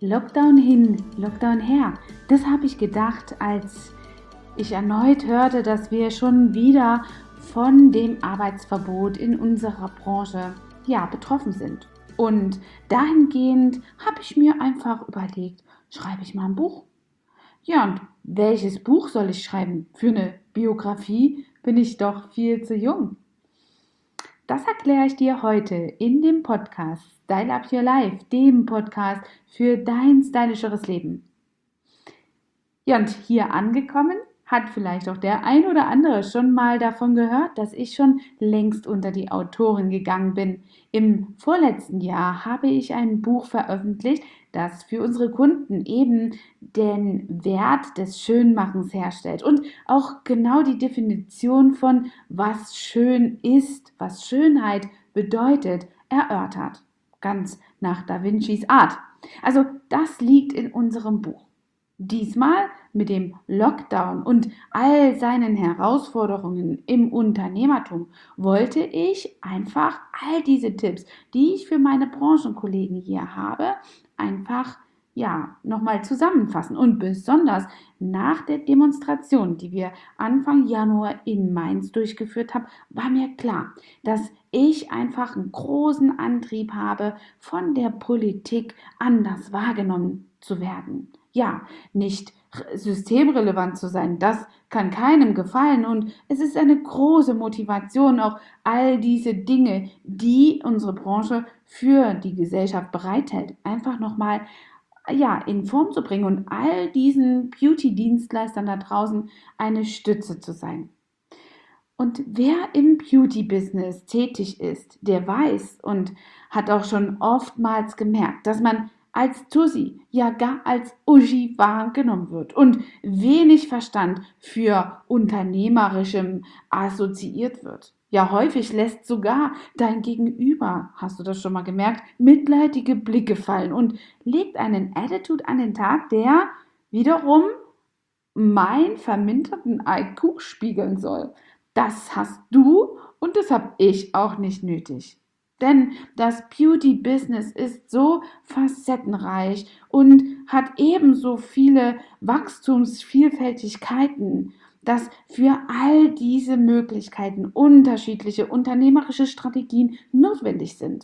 Lockdown hin, Lockdown her. Das habe ich gedacht, als ich erneut hörte, dass wir schon wieder von dem Arbeitsverbot in unserer Branche betroffen sind. Und dahingehend habe ich mir einfach überlegt, schreibe ich mal ein Buch? Ja, und welches Buch soll ich schreiben? Für eine Biografie bin ich doch viel zu jung. Das erkläre ich dir heute in dem Podcast Style Up Your Life, dem Podcast für dein stylischeres Leben. Ja, und hier angekommen hat vielleicht auch der ein oder andere schon mal davon gehört, dass ich schon längst unter die Autoren gegangen bin. Im vorletzten Jahr habe ich ein Buch veröffentlicht, das für unsere Kunden eben den Wert des Schönmachens herstellt und auch genau die Definition von was schön ist, was Schönheit bedeutet, erörtert. Ganz nach Da Vincis Art. Also das liegt in unserem Buch. Diesmal mit dem Lockdown und all seinen Herausforderungen im Unternehmertum wollte ich einfach all diese Tipps, die ich für meine Branchenkollegen hier habe, einfach nochmal zusammenfassen. Und besonders nach der Demonstration, die wir Anfang Januar in Mainz durchgeführt haben, war mir klar, dass ich einfach einen großen Antrieb habe, von der Politik anders wahrgenommen zu werden. Ja, nicht systemrelevant zu sein, das kann keinem gefallen und es ist eine große Motivation, auch all diese Dinge, die unsere Branche für die Gesellschaft bereithält, einfach nochmal in Form zu bringen und all diesen Beauty-Dienstleistern da draußen eine Stütze zu sein. Und wer im Beauty-Business tätig ist, der weiß und hat auch schon oftmals gemerkt, dass man als Tussi, ja gar als Uschi wahrgenommen wird und wenig Verstand für Unternehmerischem assoziiert wird. Ja, häufig lässt sogar dein Gegenüber, hast du das schon mal gemerkt, mitleidige Blicke fallen und legt einen Attitude an den Tag, der wiederum mein verminderten IQ spiegeln soll. Das hast du und das habe ich auch nicht nötig. Denn das Beauty-Business ist so facettenreich und hat ebenso viele Wachstumsvielfältigkeiten, dass für all diese Möglichkeiten unterschiedliche unternehmerische Strategien notwendig sind.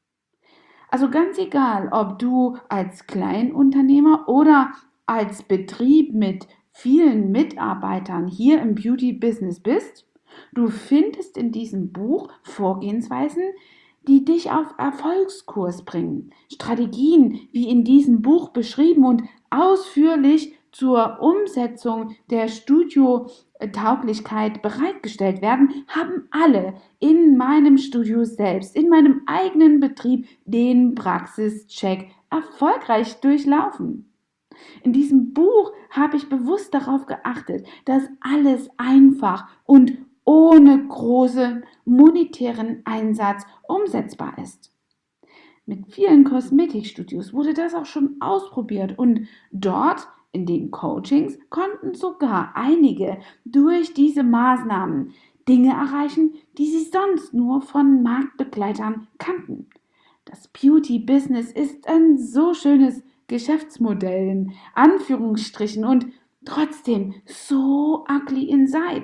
Also ganz egal, ob du als Kleinunternehmer oder als Betrieb mit vielen Mitarbeitern hier im Beauty-Business bist, du findest in diesem Buch Vorgehensweisen, die dich auf Erfolgskurs bringen. Strategien, wie in diesem Buch beschrieben und ausführlich zur Umsetzung der Studiotauglichkeit bereitgestellt werden, haben alle in meinem Studio selbst, in meinem eigenen Betrieb, den Praxischeck erfolgreich durchlaufen. In diesem Buch habe ich bewusst darauf geachtet, dass alles einfach und ohne großen monetären Einsatz umsetzbar ist. Mit vielen Kosmetikstudios wurde das auch schon ausprobiert und dort in den Coachings konnten sogar einige durch diese Maßnahmen Dinge erreichen, die sie sonst nur von Marktbegleitern kannten. Das Beauty-Business ist ein so schönes Geschäftsmodell in Anführungsstrichen und trotzdem so ugly inside.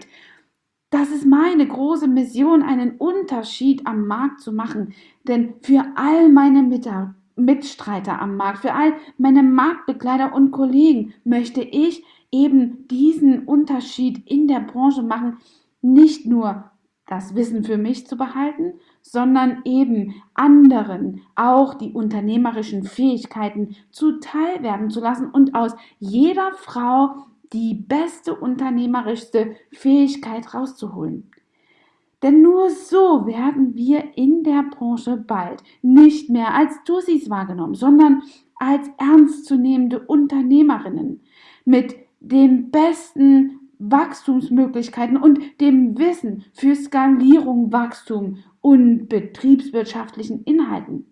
Das ist meine große Mission, einen Unterschied am Markt zu machen. Denn für all meine Mitstreiter am Markt, für all meine Marktbegleiter und Kollegen möchte ich eben diesen Unterschied in der Branche machen, nicht nur das Wissen für mich zu behalten, sondern eben anderen auch die unternehmerischen Fähigkeiten zuteil werden zu lassen und aus jeder Frau die beste unternehmerischste Fähigkeit rauszuholen. Denn nur so werden wir in der Branche bald nicht mehr als Tussis wahrgenommen, sondern als ernstzunehmende Unternehmerinnen mit den besten Wachstumsmöglichkeiten und dem Wissen für Skalierung, Wachstum und betriebswirtschaftlichen Inhalten.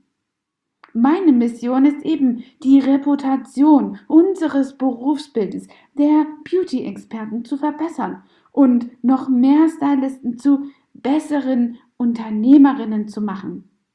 Meine Mission ist eben die Reputation unseres Berufsbildes der Beauty-Experten zu verbessern und noch mehr Stylisten zu besseren Unternehmerinnen zu machen.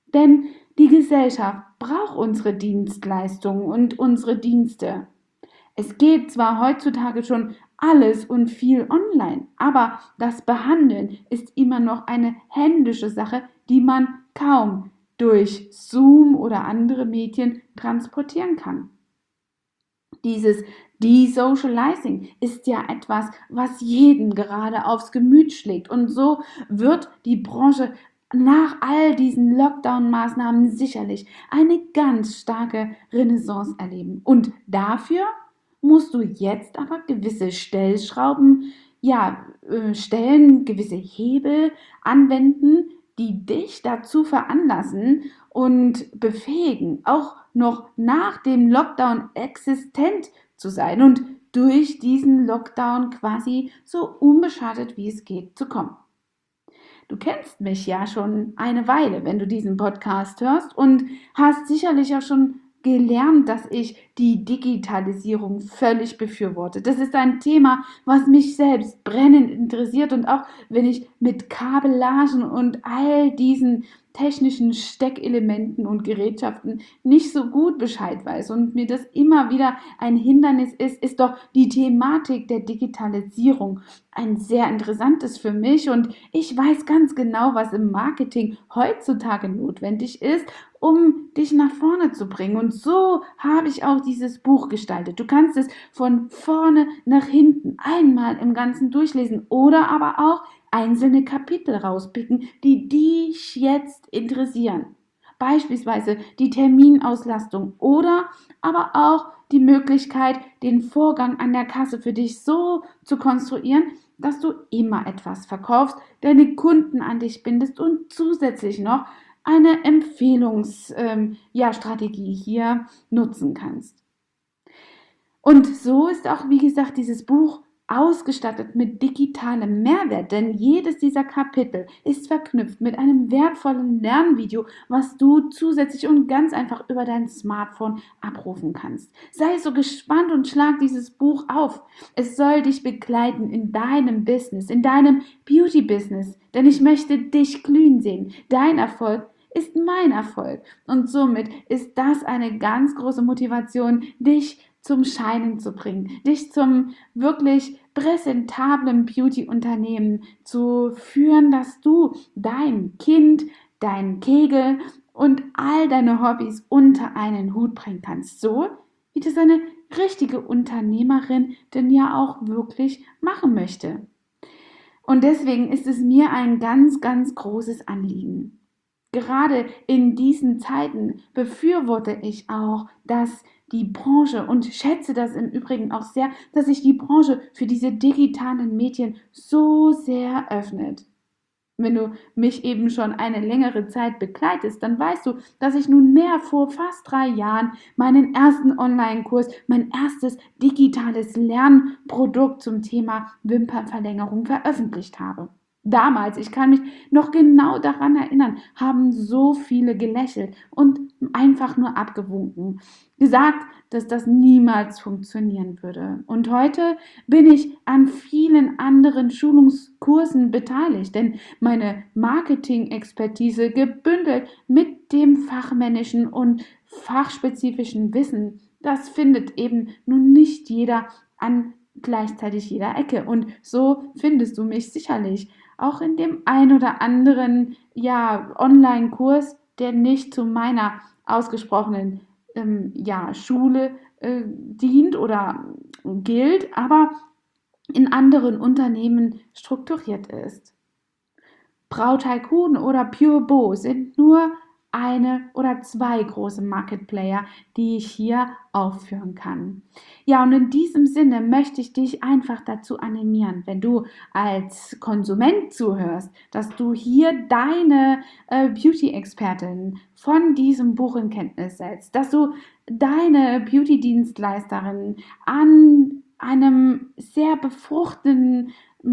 Denn die Gesellschaft braucht unsere Dienstleistungen und unsere Dienste. Es geht zwar heutzutage schon alles und viel online, aber das Behandeln ist immer noch eine händische Sache, die man kaum durch Zoom oder andere Medien transportieren kann. Dieses Desocializing ist ja etwas, was jeden gerade aufs Gemüt schlägt. Und so wird die Branche nach all diesen Lockdown-Maßnahmen sicherlich eine ganz starke Renaissance erleben. Und dafür musst du jetzt aber gewisse Stellschrauben, stellen, gewisse Hebel anwenden, die dich dazu veranlassen und befähigen, auch noch nach dem Lockdown existent zu sein und durch diesen Lockdown quasi so unbeschadet wie es geht zu kommen. Du kennst mich ja schon eine Weile, wenn du diesen Podcast hörst und hast sicherlich auch schon gelernt, dass ich die Digitalisierung völlig befürworte. Das ist ein Thema, was mich selbst brennend interessiert und auch wenn ich mit Kabellagen und all diesen technischen Steckelementen und Gerätschaften nicht so gut Bescheid weiß und mir das immer wieder ein Hindernis ist, ist doch die Thematik der Digitalisierung ein sehr interessantes für mich und ich weiß ganz genau, was im Marketing heutzutage notwendig ist, um dich nach vorne zu bringen. Und so habe ich auch dieses Buch gestaltet. Du kannst es von vorne nach hinten einmal im Ganzen durchlesen oder aber auch einzelne Kapitel rauspicken, die dich jetzt interessieren. Beispielsweise die Terminauslastung oder aber auch die Möglichkeit, den Vorgang an der Kasse für dich so zu konstruieren, dass du immer etwas verkaufst, deine Kunden an dich bindest und zusätzlich noch eine Empfehlungsstrategie hier nutzen kannst. Und so ist auch, wie gesagt, dieses Buch ausgestattet mit digitalem Mehrwert, denn jedes dieser Kapitel ist verknüpft mit einem wertvollen Lernvideo, was du zusätzlich und ganz einfach über dein Smartphone abrufen kannst. Sei so gespannt und schlag dieses Buch auf. Es soll dich begleiten in deinem Business, in deinem Beauty-Business, denn ich möchte dich glühen sehen. Dein Erfolg ist mein Erfolg und somit ist das eine ganz große Motivation, dich zum Scheinen zu bringen, dich zum wirklich präsentablen Beauty-Unternehmen zu führen, dass du dein Kind, dein Kegel und all deine Hobbys unter einen Hut bringen kannst. So wie das eine richtige Unternehmerin denn ja auch wirklich machen möchte. Und deswegen ist es mir ein ganz, ganz großes Anliegen. Gerade in diesen Zeiten befürworte ich auch, dass die Branche und schätze das im Übrigen auch sehr, dass sich die Branche für diese digitalen Medien so sehr öffnet. Wenn du mich eben schon eine längere Zeit begleitest, dann weißt du, dass ich nunmehr vor fast 3 Jahren meinen ersten Online-Kurs, mein erstes digitales Lernprodukt zum Thema Wimpernverlängerung veröffentlicht habe. Damals, ich kann mich noch genau daran erinnern, haben so viele gelächelt und einfach nur abgewunken, gesagt, dass das niemals funktionieren würde. Und heute bin ich an vielen anderen Schulungskursen beteiligt, denn meine Marketing-Expertise gebündelt mit dem fachmännischen und fachspezifischen Wissen, das findet eben nun nicht jeder an gleichzeitig jeder Ecke. Und so findest du mich sicherlich auch in dem ein oder anderen Online-Kurs, der nicht zu meiner ausgesprochenen Schule dient oder gilt, aber in anderen Unternehmen strukturiert ist. Brauttycoon oder Pure Bo sind nur eine oder zwei große Market Player, die ich hier aufführen kann. Ja, und in diesem Sinne möchte ich dich einfach dazu animieren, wenn du als Konsument zuhörst, dass du hier deine Beauty-Expertin von diesem Buch in Kenntnis setzt, dass du deine Beauty-Dienstleisterin an einem sehr befruchtenden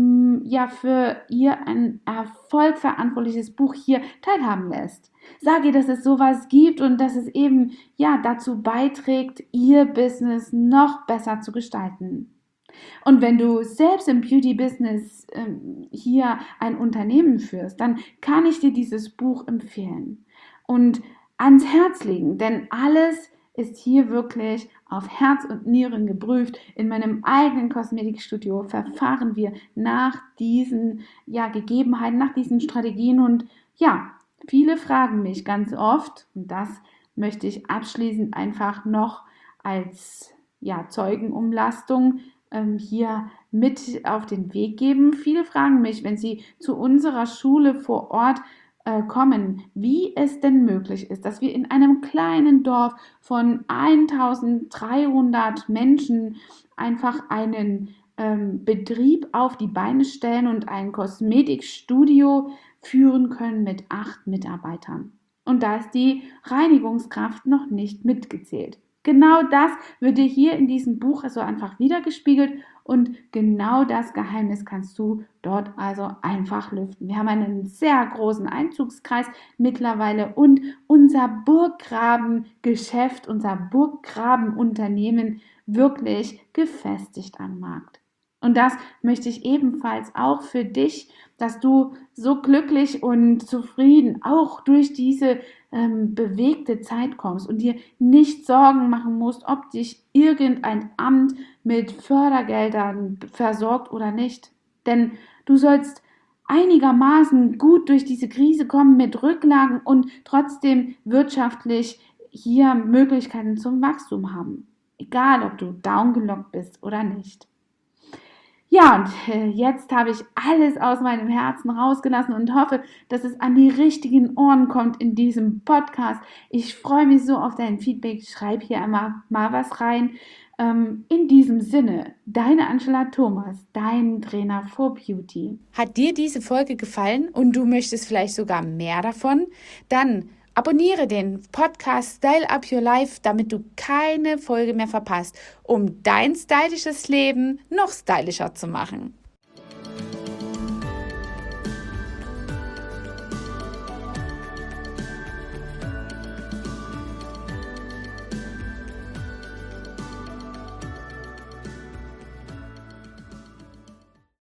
für ihr ein Erfolg verantwortliches Buch hier teilhaben lässt. Sag ihr, dass es sowas gibt und dass es eben dazu beiträgt, ihr Business noch besser zu gestalten. Und wenn du selbst im Beauty-Business hier ein Unternehmen führst, dann kann ich dir dieses Buch empfehlen. und ans Herz legen, denn alles ist hier wirklich auf Herz und Nieren geprüft. In meinem eigenen Kosmetikstudio verfahren wir nach diesen Gegebenheiten, nach diesen Strategien und viele fragen mich ganz oft, und das möchte ich abschließend einfach noch als Zeugenumlastung hier mit auf den Weg geben. Viele fragen mich, wenn sie zu unserer Schule vor Ort kommen, wie es denn möglich ist, dass wir in einem kleinen Dorf von 1300 Menschen einfach einen Betrieb auf die Beine stellen und ein Kosmetikstudio führen können mit 8 Mitarbeitern. Und da ist die Reinigungskraft noch nicht mitgezählt. Genau das wird dir hier in diesem Buch so einfach wiedergespiegelt und genau das Geheimnis kannst du dort also einfach lüften. Wir haben einen sehr großen Einzugskreis mittlerweile und unser Burggrabengeschäft, unser Burggrabenunternehmen wirklich gefestigt am Markt. Und das möchte ich ebenfalls auch für dich, dass du so glücklich und zufrieden auch durch diese bewegte Zeit kommst und dir nicht Sorgen machen musst, ob dich irgendein Amt mit Fördergeldern versorgt oder nicht. Denn du sollst einigermaßen gut durch diese Krise kommen mit Rücklagen und trotzdem wirtschaftlich hier Möglichkeiten zum Wachstum haben. Egal, ob du downgelockt bist oder nicht. Ja, und jetzt habe ich alles aus meinem Herzen rausgelassen und hoffe, dass es an die richtigen Ohren kommt in diesem Podcast. Ich freue mich so auf dein Feedback. Schreib hier immer mal was rein. In diesem Sinne, deine Angela Thomas, dein Trainer for Beauty. Hat dir diese Folge gefallen und du möchtest vielleicht sogar mehr davon? Dann abonniere den Podcast Style Up Your Life, damit du keine Folge mehr verpasst, um dein stylisches Leben noch stylischer zu machen.